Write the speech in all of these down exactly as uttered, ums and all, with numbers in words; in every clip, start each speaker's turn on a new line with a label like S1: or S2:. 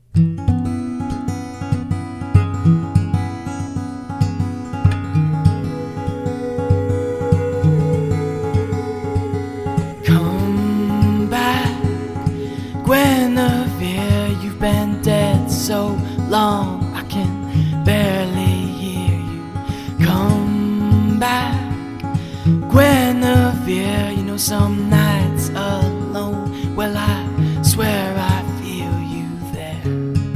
S1: Come back, Guinevere, you've been dead so long I can barely hear you. Come back, Guinevere, you know some nights alone, well I swear I feel you there,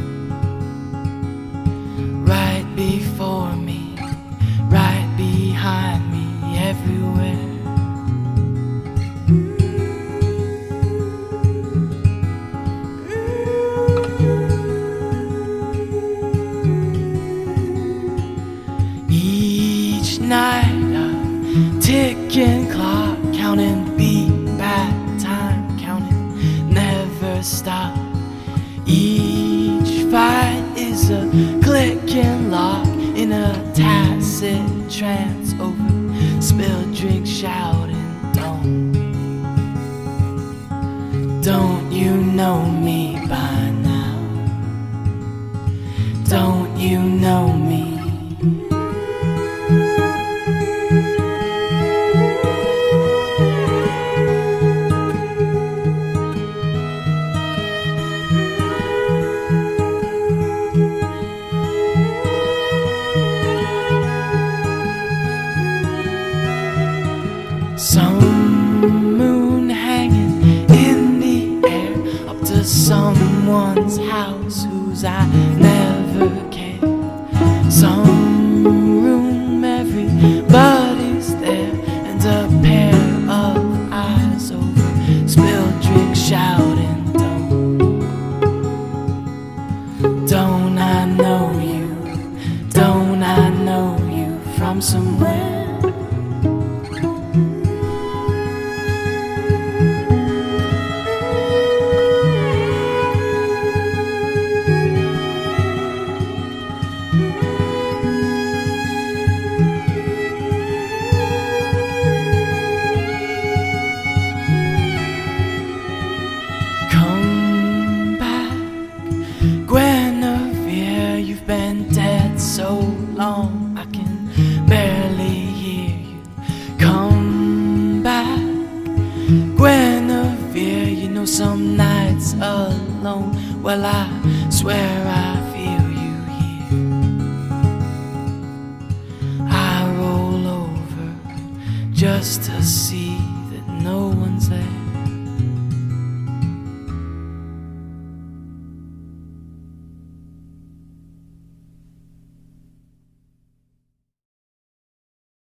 S1: right before me, right behind me, everywhere. Each night a ticking clock, counting beat back time, counting never stop. Each fight is a clicking lock in a tacit trance over spilled drink, shouting, don't, don't you know me by now? Don't you know me? Some moon hanging in the air up to someone's house whose I never cared. Some room, everybody's there, and a pair of eyes over spilled drink, shouting, don't, don't I know you? Don't I know you from somewhere? Come back, Guinevere, you've been dead so long I can barely hear you. Come back, Guinevere, you know some nights alone, well I swear I feel you here. I roll over just to see